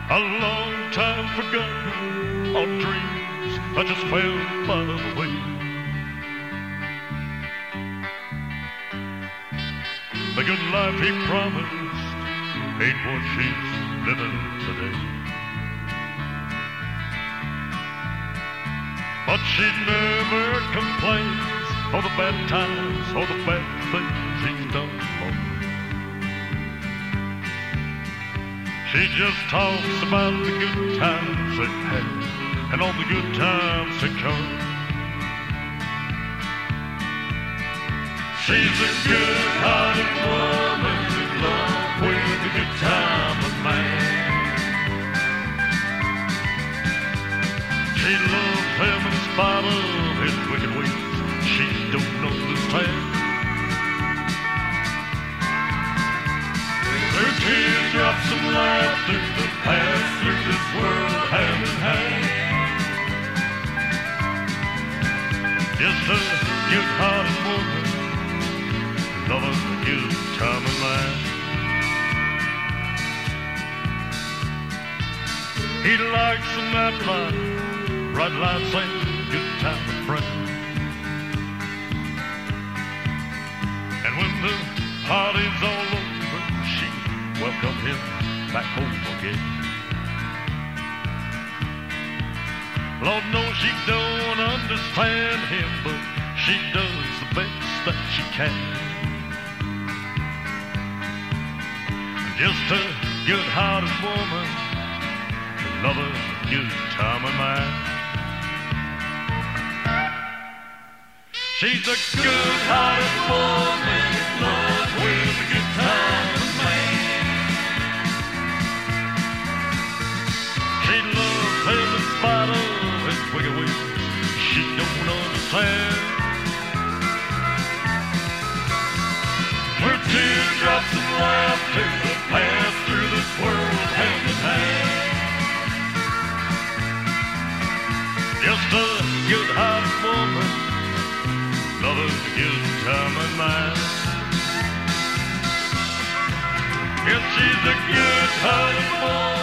A long time forgotten on dreams that just fell by the way. The good life he promised ain't what she's living today. But she never complains of the bad times or the bad things he's done for her. She just talks about the good times they had and all the good times to come. She's a good-hearted woman in love with a good time of man. She loves him in spite of his wicked ways. She don't understand. Through teardrops and laughter that pass through this world hand in hand. Just a good-hearted woman, loving a good time of man. He likes the nightlife, bright lights and good time of friends. And when the party's all over, she welcome him back home again. Lord knows she don't understand him, but she does the best that she can. Just a good-hearted woman, loving a good time of mine. She's a good-hearted woman in love with a good time of man. She loves him in spite of his wicked ways. She don't understand. Her teardrops and laughter that pass through this world hand in hand. Just a good-hearted woman, loving a good time of mine. Yes, she's a good-hearted woman.